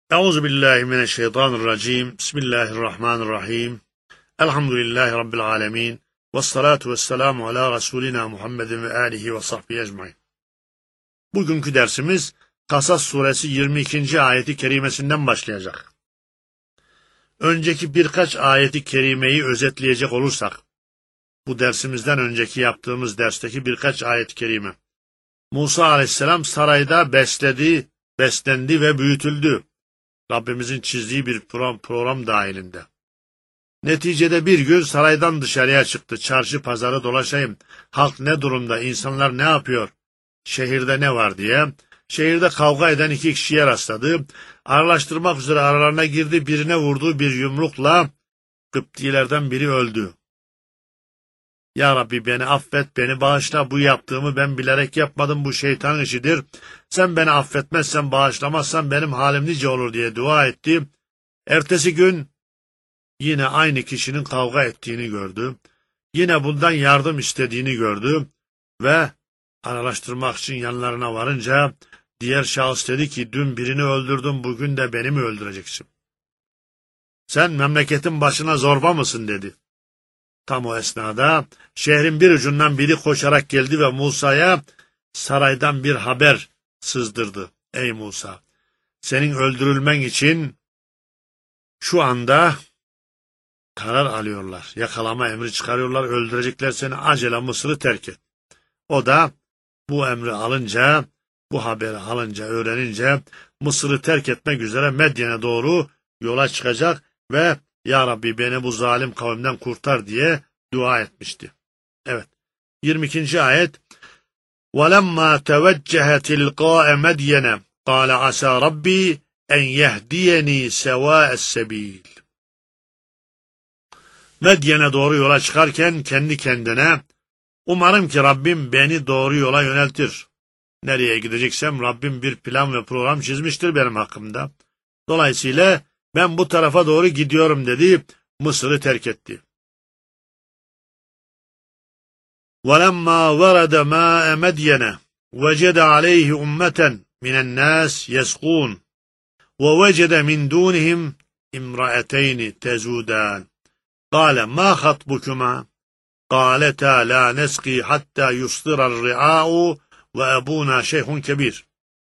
Euzubillahimineşşeytanirracim. Bismillahirrahmanirrahim. Elhamdülillahi Rabbil alemin. Vessalatu vesselamu ala Resulina Muhammedin ve alihi ve sahbihi ecmaîn. Bugünkü dersimiz Kasas suresi 22. ayeti kerimesinden başlayacak. Önceki birkaç ayeti kerimeyi özetleyecek olursak, bu dersimizden önceki yaptığımız dersteki birkaç ayet-i kerime. Musa aleyhisselam sarayda beslendi ve büyütüldü. Rabbimizin çizdiği bir program dahilinde. Neticede bir gün saraydan dışarıya çıktı. Çarşı pazarı dolaşayım. Halk ne durumda, insanlar ne yapıyor, şehirde ne var diye. Şehirde kavga eden iki kişiye rastladı. Araştırmak üzere aralarına girdi. Birine vurduğu bir yumrukla Kıptilerden biri öldü. Ya Rabbi beni affet, beni bağışla, bu yaptığımı ben bilerek yapmadım, bu şeytan işidir. Sen beni affetmezsen, bağışlamazsan benim halim nice olur diye dua etti. Ertesi gün yine aynı kişinin kavga ettiğini gördü. Yine bundan yardım istediğini gördü ve araştırmak için yanlarına varınca diğer şahıs dedi ki dün birini öldürdün, bugün de beni mi öldüreceksin? Sen memleketin başına zorba mısın dedi. Tam o esnada şehrin bir ucundan biri koşarak geldi ve Musa'ya saraydan bir haber sızdırdı. Ey Musa, senin öldürülmen için şu anda karar alıyorlar. Yakalama emri çıkarıyorlar, öldürecekler seni, acele Mısır'ı terk et. O da bu emri alınca, bu haberi alınca, öğrenince Mısır'ı terk etmek üzere Medyen'e doğru yola çıkacak ve Ya Rabbi beni bu zalim kavimden kurtar diye dua etmişti. Evet. 22. ayet. وَلَمَّا تَوَجَّهَ تِلْقَاءَ مَدْيَنَ قَالَ عَسَى رَبِّي اَنْ يَهْدِيَنِي سَوَاءَ السَّب۪يلِ Medyen'e doğru yola çıkarken kendi kendine umarım ki Rabbim beni doğru yola yöneltir. Nereye gideceksem Rabbim bir plan ve program çizmiştir benim hakkımda. Dolayısıyla ben bu tarafa doğru gidiyorum dedi, Mısır'ı terk etti. وَلَمَّا وَرَدَ مَاءَ مَدْيَنَ وَجَدَ عَلَيْهِ أُمَّةً مِنَ النَّاسِ يَسْقُونَ وَوَجَدَ مِنْ دُونِهِمْ اِمْرَأَتَيْنِ تَزُودَانِ قَالَ مَا خَطْبُكُمَا قَالَتَا لَا نَسْقِي حَتَّى يُصْدِرَ الرِّعَاءُ وَأَبُونَا شَيْخٌ كَبِيرٌ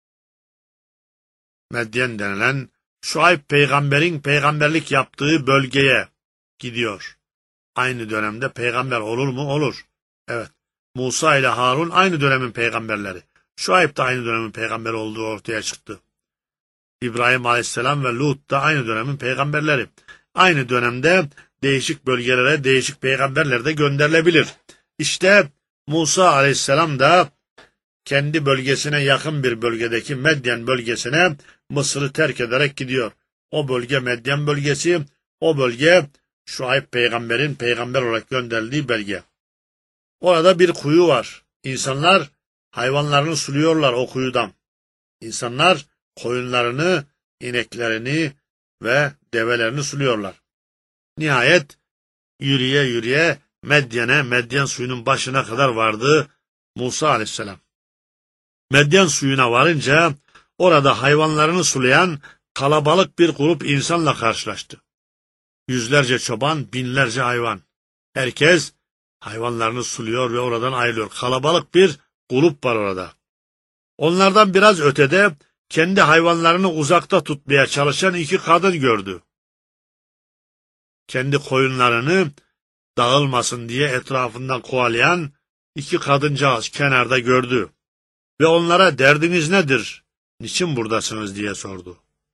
Medyen denilen Şuayb peygamberin peygamberlik yaptığı bölgeye gidiyor. Aynı dönemde peygamber olur mu? Olur. Evet. Musa ile Harun aynı dönemin peygamberleri. Şuayb da aynı dönemin peygamberi olduğu ortaya çıktı. İbrahim aleyhisselam ve Lut da aynı dönemin peygamberleri. Aynı dönemde değişik bölgelere değişik peygamberler de gönderilebilir. İşte Musa aleyhisselam da kendi bölgesine yakın bir bölgedeki Medyen bölgesine Mısır'ı terk ederek gidiyor. O bölge Medyen bölgesi, o bölge Şuayb peygamberin peygamber olarak gönderildiği bölge. Orada bir kuyu var. İnsanlar hayvanlarını suluyorlar o kuyudan. İnsanlar koyunlarını, ineklerini ve develerini suluyorlar. Nihayet yürüye yürüye Medyen suyunun başına kadar vardı Musa aleyhisselam. Medyen suyuna varınca orada hayvanlarını sulayan kalabalık bir grup insanla karşılaştı. Yüzlerce çoban, binlerce hayvan. Herkes hayvanlarını suluyor ve oradan ayrılıyor. Kalabalık bir grup var orada. Onlardan biraz ötede kendi hayvanlarını uzakta tutmaya çalışan iki kadın gördü. Kendi koyunlarını dağılmasın diye etrafından kovalayan iki kadıncağız kenarda gördü. Ve onlara derdiniz nedir, niçin buradasınız diye sordu.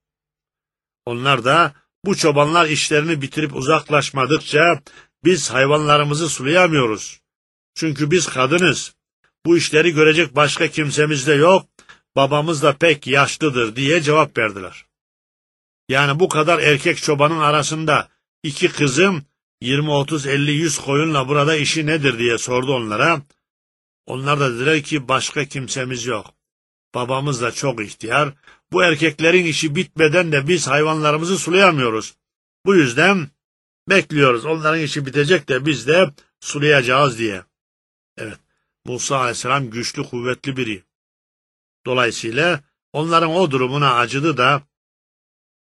Onlar da bu çobanlar işlerini bitirip uzaklaşmadıkça biz hayvanlarımızı sulayamıyoruz. Çünkü biz kadınız. Bu işleri görecek başka kimsemiz de yok. Babamız da pek yaşlıdır diye cevap verdiler. Yani bu kadar erkek çobanın arasında iki kızım 20, 30, 50, 100 koyunla burada işi nedir diye sordu onlara. Onlar da dediler ki başka kimsemiz yok. Babamız da çok ihtiyar. Bu erkeklerin işi bitmeden de biz hayvanlarımızı sulayamıyoruz. Bu yüzden bekliyoruz. Onların işi bitecek de biz de sulayacağız diye. Evet. Musa aleyhisselam güçlü, kuvvetli biri. Dolayısıyla onların o durumuna acıdı da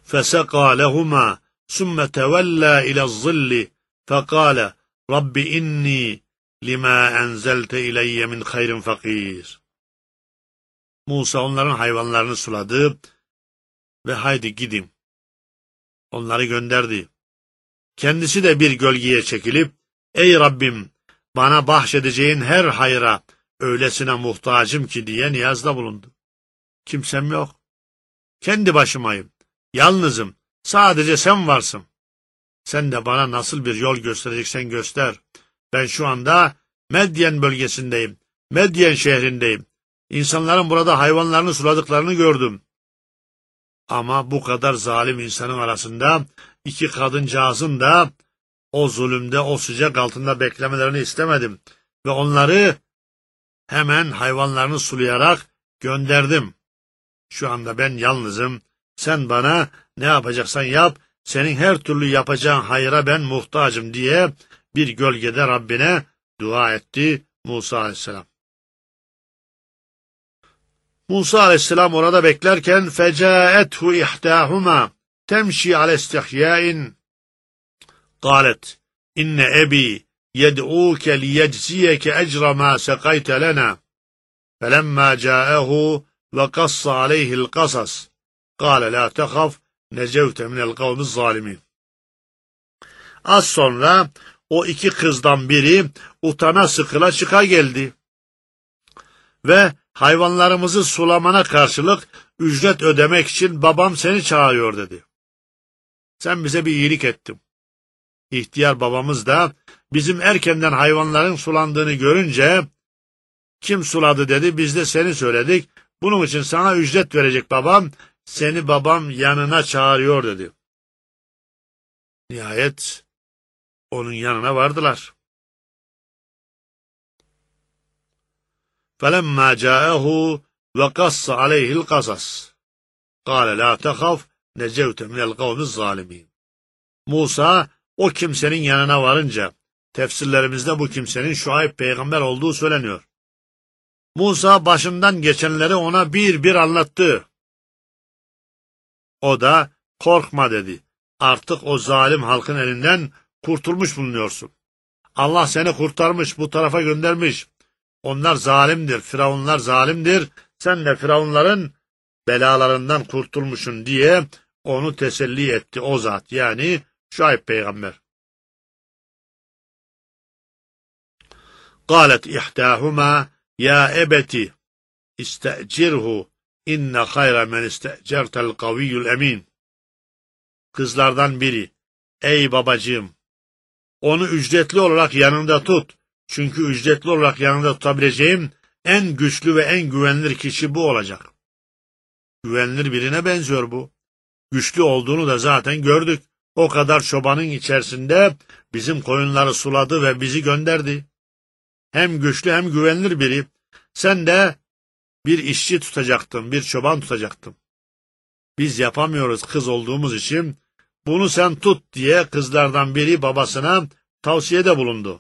فَسَقَى لَهُمَا ثُمَّ تَوَلَّى إِلَى الظِّلِّ فَقَالَ رَبِّ إِنِّي لِمَا أَنزَلْتَ إِلَيَّ مِنْ خَيْرٍ فَقِيرٌ. Musa onların hayvanlarını suladı ve haydi gidin. Onları gönderdi. Kendisi de bir gölgeye çekilip, ey Rabbim, bana bahşedeceğin her hayra öylesine muhtacım ki diye niyazda bulundu. Kimsem yok. Kendi başımayım. Yalnızım. Sadece sen varsın. Sen de bana nasıl bir yol göstereceksen göster. Ben şu anda Medyen bölgesindeyim. Medyen şehrindeyim. İnsanların burada hayvanlarını suladıklarını gördüm. Ama bu kadar zalim insanın arasında iki kadıncağızın da o zulümde, o sıcak altında beklemelerini istemedim. Ve onları hemen hayvanlarını sulayarak gönderdim. Şu anda ben yalnızım. Sen bana ne yapacaksan yap, senin her türlü yapacağın hayra ben muhtacım diye bir gölgede Rabbine dua etti Musa aleyhisselam. Musa aleyhisselam orada beklerken فَجَاءَتْهُ اِحْتَاهُمَا تَمْشِي عَلَى اسْتِحْيَاءٍ قَالَتْ اِنَّ اَب۪ي يَدْعُوكَ لِيَجْزِيَكَ اَجْرَ مَا سَقَيْتَ لَنَا فَلَمَّا جَاءَهُ وَقَصَّ عَلَيْهِ الْقَصَصِ قَالَ لَا تَخَفْ نَجَوْتَ مِنَ الْقَوْمِ الظَّالِمِينَ. Az sonra o iki kızdan biri utana sıkıla çıka geldi ve hayvanlarımızı sulamana karşılık ücret ödemek için babam seni çağırıyor dedi. Sen bize bir iyilik ettin. İhtiyar babamız da bizim erkenden hayvanların sulandığını görünce kim suladı dedi, biz de seni söyledik. Bunun için sana ücret verecek babam, seni babam yanına çağırıyor dedi. Nihayet onun yanına vardılar. فَلَمَّا جَاءَهُ وَقَصَّ عَلَيْهِ الْقَصَصِ قَالَ لَا تَخَفْ نَجَوْتَ مِنَ الْقَوْمِ الظَّالِمِينَ. Musa o kimsenin yanına varınca, tefsirlerimizde bu kimsenin Şuayb peygamber olduğu söyleniyor. Musa başından geçenleri ona bir bir anlattı. O da korkma dedi. Artık o zalim halkın elinden kurtulmuş bulunuyorsun. Allah seni kurtarmış, bu tarafa göndermiş. Onlar zalimdir, firavunlar zalimdir. Sen de firavunların belalarından kurtulmuşsun diye onu teselli etti o zat. Yani Şuayb peygamber. قالت إحداهما يا أبت استأجره إن خير من استأجرت القوي الأمين. Kızlardan biri, ey babacığım, onu ücretli olarak yanında tut. Çünkü ücretli olarak yanında tutabileceğim en güçlü ve en güvenilir kişi bu olacak. Güvenilir birine benziyor bu. Güçlü olduğunu da zaten gördük. O kadar çobanın içerisinde bizim koyunları suladı ve bizi gönderdi. Hem güçlü hem güvenilir biri. Sen de bir işçi tutacaktın, bir çoban tutacaktın. Biz yapamıyoruz kız olduğumuz için. Bunu sen tut diye kızlardan biri babasına tavsiyede bulundu.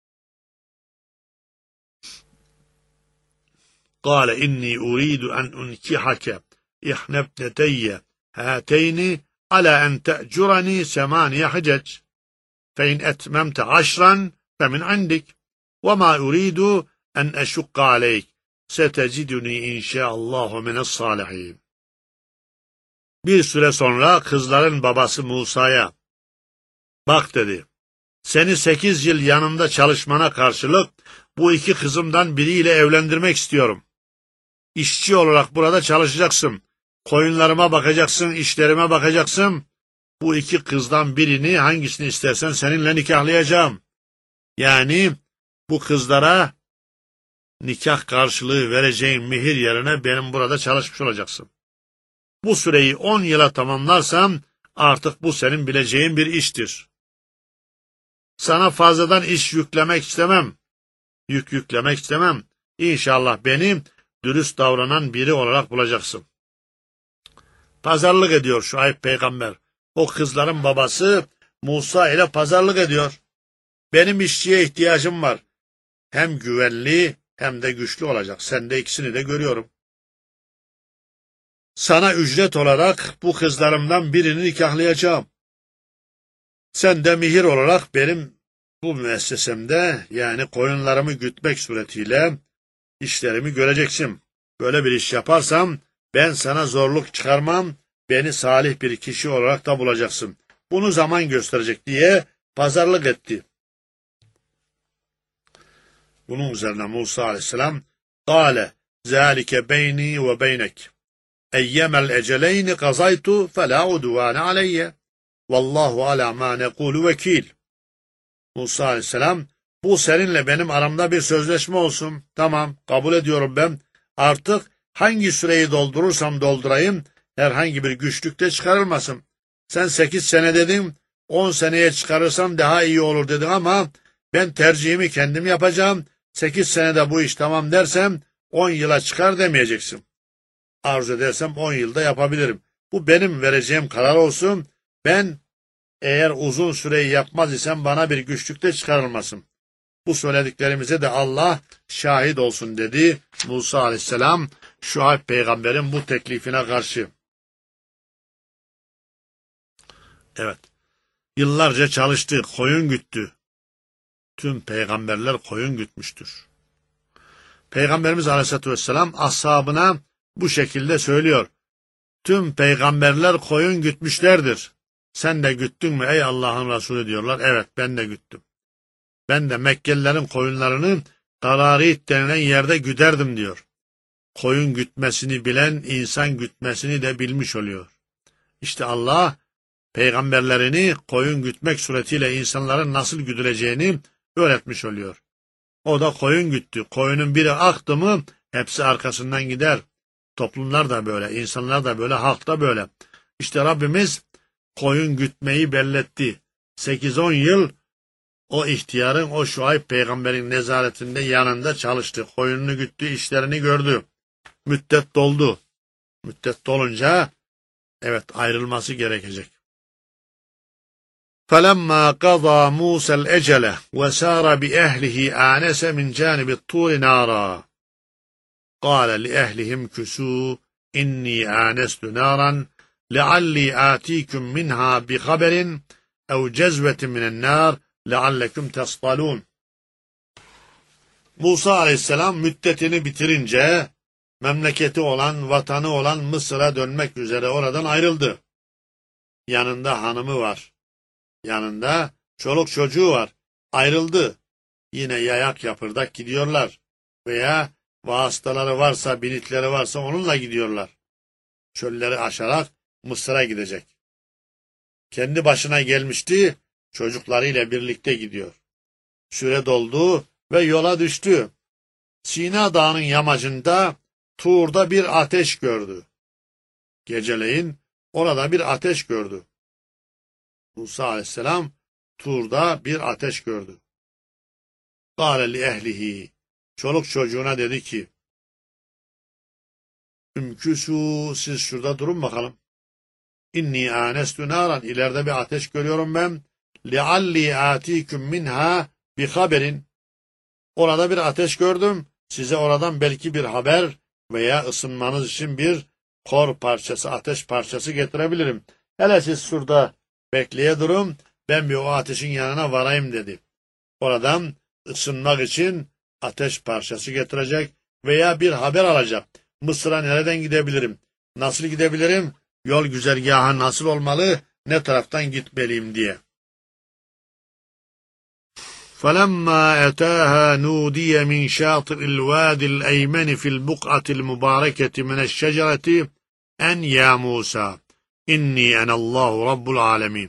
قال إني أريد أن أنكحك إحدى ابنتي هاتين على أن تأجرني 8 حجج فإن أتممت 10 فمن عندك وما أريد أن أشق عليك ستجدني إن شاء الله من الصالحين. Bir süre sonra kızların babası Musa'ya, bak dedi, seni 8 yıl yanımda çalışmana karşılık bu iki kızımdan biriyle evlendirmek istiyorum. İşçi olarak burada çalışacaksın. Koyunlarıma bakacaksın, işlerime bakacaksın. Bu iki kızdan birini, hangisini istersen seninle nikahlayacağım. Yani bu kızlara nikah karşılığı vereceğin mihir yerine benim burada çalışmış olacaksın. Bu süreyi 10 yıla tamamlarsam artık bu senin bileceğin bir iştir. Sana fazladan iş yüklemek istemem. Yüklemek istemem. İnşallah beni dürüst davranan biri olarak bulacaksın. Pazarlık ediyor Şuayb peygamber. O kızların babası Musa ile pazarlık ediyor. Benim işçiye ihtiyacım var. Hem güvenli hem de güçlü olacak. Sende ikisini de görüyorum. sana ücret olarak bu kızlarımdan birini nikahlayacağım. Sen de mihir olarak benim bu müessesemde, yani koyunlarımı gütmek suretiyle işlerimi göreceksin. Böyle bir iş yaparsam ben sana zorluk çıkarmam, beni salih bir kişi olarak da bulacaksın. Bunu zaman gösterecek diye pazarlık etti. Bunun üzerine Musa aleyhisselam قَالَ ذَٰلِكَ بَيْنِي وَبَيْنَكَ اَيَّمَ الْاَجَلَيْنِ قَضَيْتُ فَلَا عُدُوَانَ عَلَيَّ وَاللّٰهُ عَلَى مَا نَقُولُ وَكِيلٌ. Musa aleyhisselam, bu seninle benim aramda bir sözleşme olsun. Tamam, kabul ediyorum ben. Artık hangi süreyi doldurursam doldurayım, herhangi bir güçlükte çıkarılmasın. Sen 8 sene dedin, 10 seneye çıkarırsam daha iyi olur dedin ama ben tercihimi kendim yapacağım. 8 senede bu iş tamam dersem 10 yıla çıkar demeyeceksin. Arzu edersem 10 yılda yapabilirim. Bu benim vereceğim karar olsun. Ben eğer uzun süreyi yapmaz isem bana bir güçlükte çıkarılmasın. Bu söylediklerimize de Allah şahit olsun dedi Musa aleyhisselam Şuayb peygamberin bu teklifine karşı. Evet. Yıllarca çalıştı, koyun güttü. Tüm peygamberler koyun gütmüştür. Peygamberimiz aleyhissalatü vesselam ashabına bu şekilde söylüyor. Tüm peygamberler koyun gütmüşlerdir. Sen de güttün mü ey Allah'ın Resulü diyorlar. Evet, ben de güttüm. Ben de Mekkelilerin koyunlarını Kararit denilen yerde güderdim diyor. Koyun gütmesini bilen insan gütmesini de bilmiş oluyor. İşte Allah peygamberlerini koyun gütmek suretiyle insanların nasıl güdüleceğini öğretmiş oluyor. O da koyun güttü. Koyunun biri aktı mı hepsi arkasından gider. Toplumlar da böyle, insanlar da böyle, halk da böyle. İşte Rabbimiz koyun gütmeyi belletti. 8-10 yıl o ihtiyarın, o Şuayb peygamberin nezaretinde yanında çalıştı. Koyununu güttü, işlerini gördü. Müddet doldu. Müddet dolunca evet ayrılması gerekecek. فَلَمَّا قَضَى مُوسَى الْاَجَلَ وَسَارَ بِأَهْلِهِ آنَسَ مِنْ جَانِبِ الطُّورِ نَارًا قَالَ لِأَهْلِهِمْ كُثُوا إِنِّي آنَسْتُ نَارًا لَعَلِّي آتِيكُمْ مِنْهَا بِخَبَرٍ اَوْ جَزْوَةٍ مِنَ النَّارِ لَعَلَّكُمْ تَصْطَلُونَ. Musa aleyhisselam müddetini bitirince memleketi olan, vatanı olan Mısır'a dönmek üzere oradan ayrıldı. Yanında hanımı var. Yanında çoluk çocuğu var. Ayrıldı. Yine yayak yapırdak gidiyorlar. Veya vasıtaları varsa, binitleri varsa onunla gidiyorlar. Çölleri aşarak Mısır'a gidecek. Kendi başına gelmişti, çocuklarıyla birlikte gidiyor. Süre doldu ve yola düştü. Sina Dağı'nın yamacında Tur'da bir ateş gördü. Geceleyin orada bir ateş gördü. Musa aleyhisselam Tur'da bir ateş gördü. Kâle li ehlihi, çoluk çocuğuna dedi ki, Ümküsû, siz şurada durun bakalım. İnni ânestu nâran, ileride bir ateş görüyorum ben. Lealli âtiküm minha bi haberin. Orada bir ateş gördüm. Size oradan belki bir haber veya ısınmanız için bir kor parçası, ateş parçası getirebilirim. Hele siz şurada bekleye durun, ben bir o ateşin yanına varayım dedi. Oradan ısınmak için ateş parçası getirecek veya bir haber alacak. Mısır'a nereden gidebilirim? Nasıl gidebilirim? Yol güzergahı nasıl olmalı? Ne taraftan gitmeliyim diye. فَلَمَّا أَتَاهَا نُودِيَ مِنْ شَاطِئِ الْوَادِ الْأَيْمَنِ فِي الْبُقْعَةِ الْمُبَارَكَةِ مِنَ الشَّجَرَةِ اَنْ يَا مُوسَى اِنِّي اَنَا اللّٰهُ رَبُّ الْعَالَمِينَ.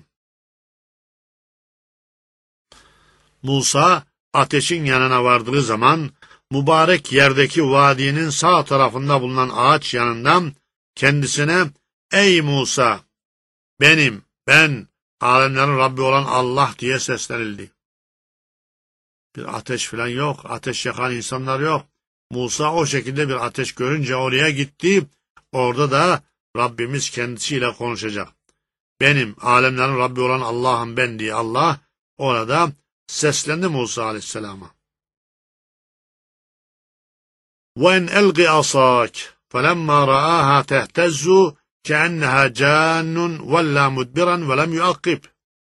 Musa ateşin yanına vardığı zaman mübarek yerdeki vadinin sağ tarafında bulunan ağaç yanından kendisine ey Musa, ben alemlerin Rabbi olan Allah diye seslenildi. Bir ateş falan yok, ateş yakan insanlar yok. Musa o şekilde bir ateş görünce oraya gitti, orada da Rabbimiz kendisiyle konuşacak. Benim alemlerin Rabbi olan Allah'ım ben diye Allah orada seslendi Musa aleyhisselama. وَاَنْ اَلْقِ عَصَاكَ فَلَمَّا رَآهَا تَهْتَزُّ كَأَنَّهَا جَانٌّ وَلَّا مُدْبِرًا وَلَمْ يُعَقِّبْ.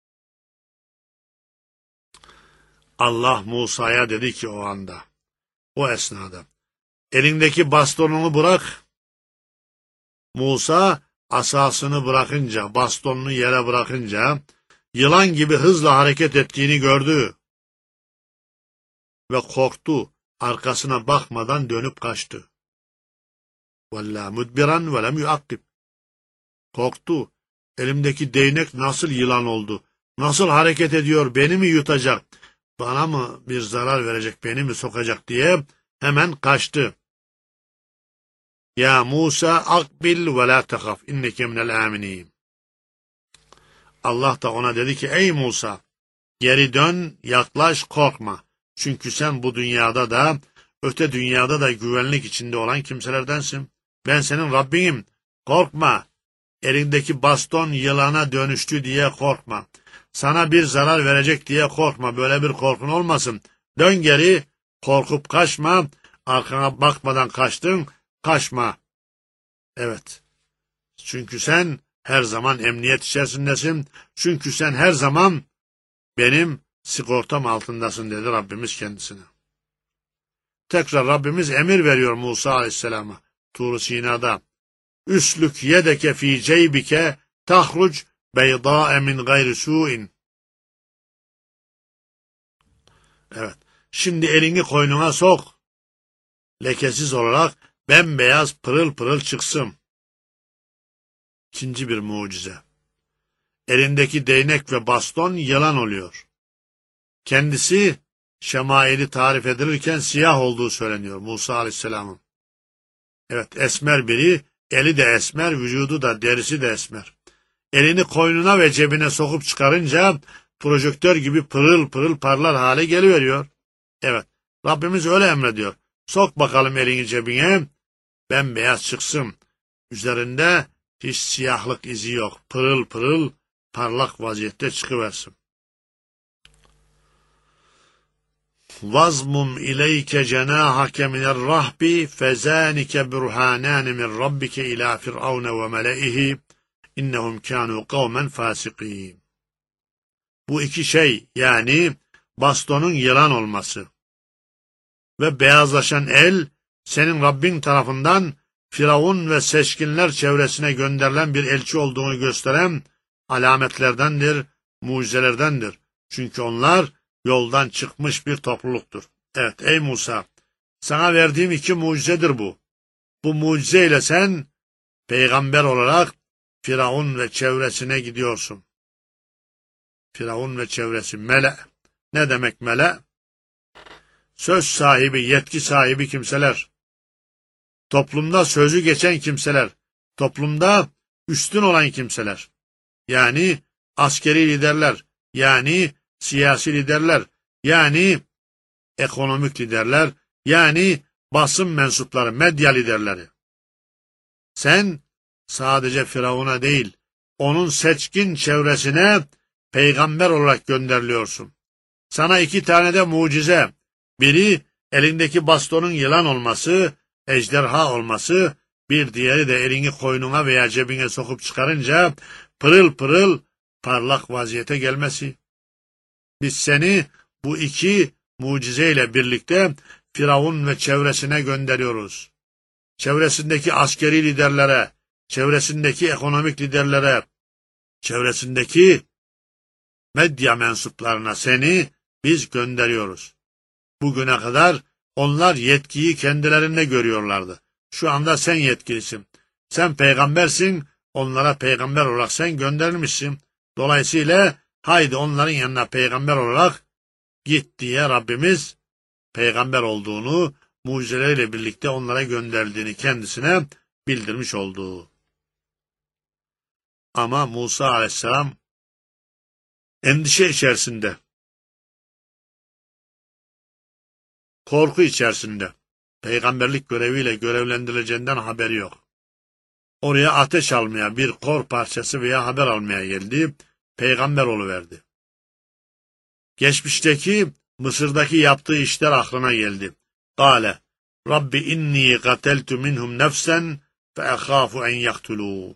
Allah Musa'ya dedi ki o anda, o esnada, elindeki bastonunu bırak. Musa asasını bırakınca, bastonunu yere bırakınca, yılan gibi hızla hareket ettiğini gördü ve korktu. Arkasına bakmadan dönüp kaçtı. وَلَّا مُدْبِرًا وَلَمْ يُعَقِّبْ. Korktu. Elimdeki değnek nasıl yılan oldu? Nasıl hareket ediyor? Beni mi yutacak? Bana mı bir zarar verecek? Beni mi sokacak diye hemen kaçtı. Ya Musa akbil ve la tehaf inneke minel aminin. Allah da ona dedi ki ey Musa geri dön, yaklaş, korkma. Çünkü sen bu dünyada da öte dünyada da güvenlik içinde olan kimselerdensin. Ben senin Rabbinim. Korkma. Elindeki baston yılana dönüştü diye korkma. Sana bir zarar verecek diye korkma. Böyle bir korkun olmasın. Dön geri, korkup kaçma. Arkana bakmadan kaçtın, kaçma. Evet. Çünkü sen her zaman emniyet içerisindesin. Çünkü sen her zaman benim sigortam altındasın dedi Rabbimiz kendisine. Tekrar Rabbimiz emir veriyor Musa Aleyhisselam'a Tur-u Sina'da. Üslük yedeke fi ceybike tahruc beydâe min gayri su'in. Evet. Şimdi elini koynuna sok. Lekesiz olarak bembeyaz pırıl pırıl çıksın. İkinci bir mucize. Elindeki değnek ve baston yılan oluyor. Kendisi şemaili tarif edilirken siyah olduğu söyleniyor Musa Aleyhisselam'ın. Evet, esmer biri, eli de esmer, vücudu da, derisi de esmer. Elini koynuna ve cebine sokup çıkarınca projektör gibi pırıl pırıl parlar hale geliveriyor. Evet, Rabbimiz öyle emrediyor. Sok bakalım elini cebine, bembeyaz çıksın. Üzerinde hiç siyahlık izi yok. Pırıl pırıl parlak vaziyette çıkıversin. وَازْمُمْ اِلَيْكَ جَنَاحَكَ مِنَ الرَّهْبِ فَذَانِكَ بُرْهَانَانِ مِنْ رَبِّكَ اِلَى فِرْعَوْنَ وَمَلَئِهِ اِنَّهُمْ كَانُوا قَوْمًا فَاسِقِينَ. Bu iki şey, yani bastonun yılan olması ve beyazlaşan el, senin Rabbin tarafından Firavun ve seçkinler çevresine gönderilen bir elçi olduğunu gösteren alametlerdendir, mucizelerdendir. Çünkü onlar yoldan çıkmış bir topluluktur. Evet ey Musa, sana verdiğim iki mucizedir bu. Bu mucizeyle sen peygamber olarak Firavun ve çevresine gidiyorsun. Firavun ve çevresi, mele. Ne demek mele? Söz sahibi, yetki sahibi kimseler. Toplumda sözü geçen kimseler. Toplumda üstün olan kimseler. Yani askeri liderler, yani siyasi liderler, yani ekonomik liderler, yani basın mensupları, medya liderleri. Sen sadece Firavun'a değil, onun seçkin çevresine peygamber olarak gönderiliyorsun. Sana iki tane de mucize. Biri elindeki bastonun yılan olması, ejderha olması, bir diğeri de elini koynuna veya cebine sokup çıkarınca pırıl pırıl parlak vaziyete gelmesi. Biz seni bu iki mucizeyle birlikte Firavun ve çevresine gönderiyoruz. Çevresindeki askeri liderlere, çevresindeki ekonomik liderlere, çevresindeki medya mensuplarına seni biz gönderiyoruz. Bugüne kadar onlar yetkiyi kendilerinde görüyorlardı. Şu anda sen yetkilisin. Sen peygambersin, onlara peygamber olarak sen gönderilmişsin. Dolayısıyla haydi onların yanına peygamber olarak git diye Rabbimiz peygamber olduğunu, mucizeleriyle birlikte onlara gönderildiğini kendisine bildirmiş oldu. Ama Musa Aleyhisselam endişe içerisinde, korku içerisinde, peygamberlik göreviyle görevlendirileceğinden haberi yok. Oraya ateş almaya, bir kor parçası veya haber almaya geldi, peygamber oluverdi. Geçmişteki Mısır'daki yaptığı işler aklına geldi. Kale, Rabbi inni qateltu minhum nefsen fe ehâfu en yaktulûn.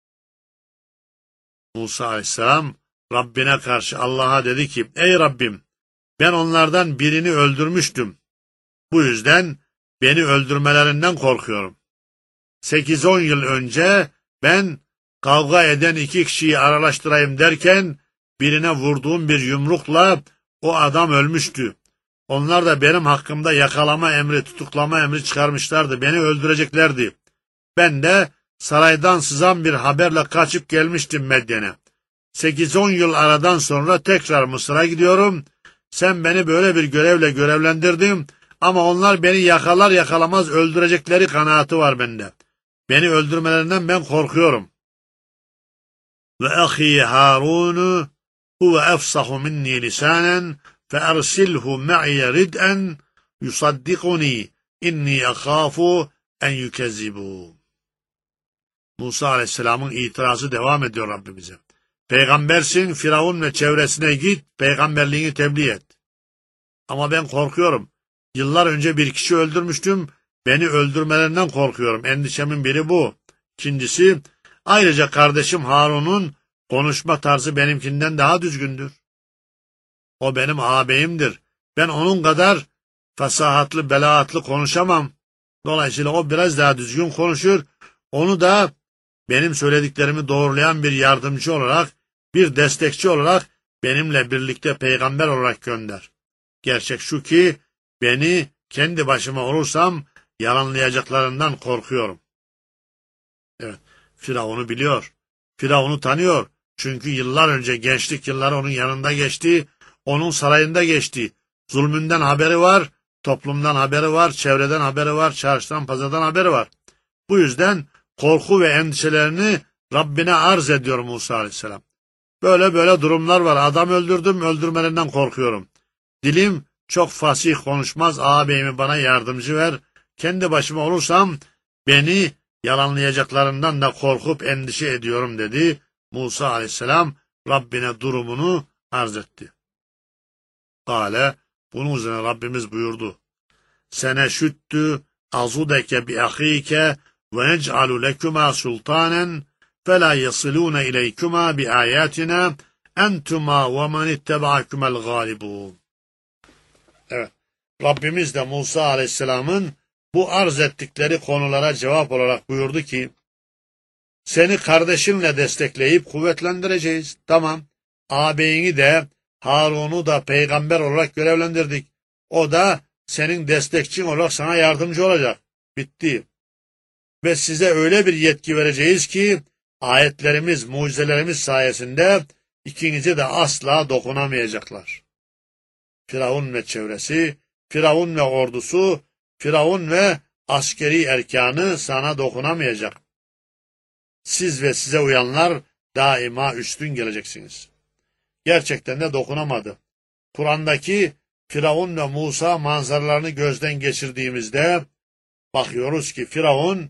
Musa aleyhisselam Rabbine karşı Allah'a dedi ki, ey Rabbim, ben onlardan birini öldürmüştüm. Bu yüzden beni öldürmelerinden korkuyorum. 8-10 yıl önce ben kavga eden 2 kişiyi aralaştırayım derken birine vurduğum bir yumrukla o adam ölmüştü. Onlar da benim hakkımda yakalama emri, tutuklama emri çıkarmışlardı. Beni öldüreceklerdi. Ben de saraydan sızan bir haberle kaçıp gelmiştim Medyen'e. 8-10 yıl aradan sonra tekrar Mısır'a gidiyorum. Sen beni böyle bir görevle görevlendirdin ama onlar beni yakalar yakalamaz öldürecekleri kanaati var bende. Beni öldürmelerinden ben korkuyorum. Ve ahi Harun huve efsahu minni lisanen fe ersilhu ma'iye rid'en yusaddikuni inni akhafu en yükezzibu. Musa aleyhisselamın itirazı devam ediyor Rabbimize. Peygambersin, Firavun ve çevresine git, peygamberliğini tebliğ et. Ama ben korkuyorum. Yıllar önce bir kişi öldürmüştüm, beni öldürmelerinden korkuyorum. Endişemin biri bu. İkincisi, ayrıca kardeşim Harun'un konuşma tarzı benimkinden daha düzgündür. O benim ağabeyimdir. Ben onun kadar fasahatlı, belaatlı konuşamam. Dolayısıyla o biraz daha düzgün konuşur. Onu da benim söylediklerimi doğrulayan bir yardımcı olarak, bir destekçi olarak benimle birlikte peygamber olarak gönder. Gerçek şu ki beni kendi başıma olursam yalanlayacaklarından korkuyorum. Evet, Firavun'u biliyor. Firavun'u tanıyor. Çünkü yıllar önce gençlik yılları onun yanında geçti, onun sarayında geçti. Zulmünden haberi var, toplumdan haberi var, çevreden haberi var, çarşıdan pazardan haberi var. Bu yüzden korku ve endişelerini Rabbine arz ediyor Musa aleyhisselam. Böyle böyle durumlar var. Adam öldürdüm, öldürmelerinden korkuyorum. Dilim çok fasih konuşmaz, ağabeyimi bana yardımcı ver. Kendi başıma olursam beni yalanlayacaklarından da korkup endişe ediyorum dedi. Musa aleyhisselam Rabbine durumunu arz etti. Kale, bunun üzerine Rabbimiz buyurdu. Seneşüttü azudeke bi ahike ve nec'alu lekuma sultanen فَلَا يَصِلُونَ اِلَيْكُمَا بِآيَاتِنَا اَنْتُمَا وَمَنِ اتَّبَعَكُمَا الْغَالِبُونَ. Evet, Rabbimiz de Musa aleyhisselamın bu arz ettikleri konulara cevap olarak buyurdu ki, seni kardeşinle destekleyip kuvvetlendireceğiz. Tamam, ağabeyini de Harun'u da peygamber olarak görevlendirdik. O da senin destekçin olarak sana yardımcı olacak. Bitti. Ve size öyle bir yetki vereceğiz ki, ayetlerimiz, mucizelerimiz sayesinde ikinizi de asla dokunamayacaklar. Firavun ve çevresi, Firavun ve ordusu, Firavun ve askeri erkanı sana dokunamayacak. Siz ve size uyanlar daima üstün geleceksiniz. Gerçekten de dokunamadı. Kur'an'daki Firavun ve Musa manzaralarını gözden geçirdiğimizde bakıyoruz ki Firavun,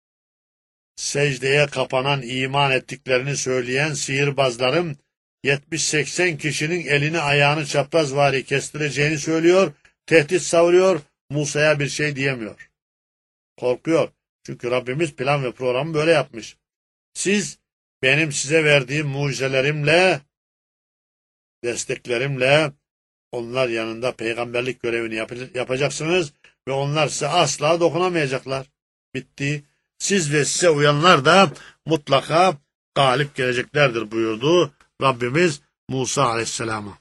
secdeye kapanan, iman ettiklerini söyleyen sihirbazların 70-80 kişinin elini ayağını çaprazvari kestireceğini söylüyor, tehdit savuruyor, Musa'ya bir şey diyemiyor. Korkuyor. Çünkü Rabbimiz plan ve programı böyle yapmış. Siz benim size verdiğim mucizelerimle, desteklerimle onlar yanında peygamberlik görevini yapacaksınız ve onlar size asla dokunamayacaklar. Bitti. Siz ve size uyanlar da mutlaka galip geleceklerdir buyurdu Rabbimiz Musa aleyhisselama.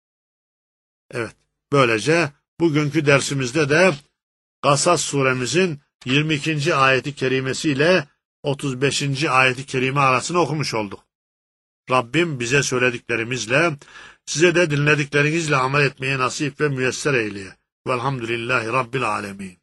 Evet, böylece bugünkü dersimizde de Kasas suremizin 22. ayeti kerimesi ile 35. ayeti kerime arasını okumuş olduk. Rabbim bize söylediklerimizle, size de dinlediklerinizle amel etmeye nasip ve müyesser eyleye. Velhamdülillahi Rabbil alemin.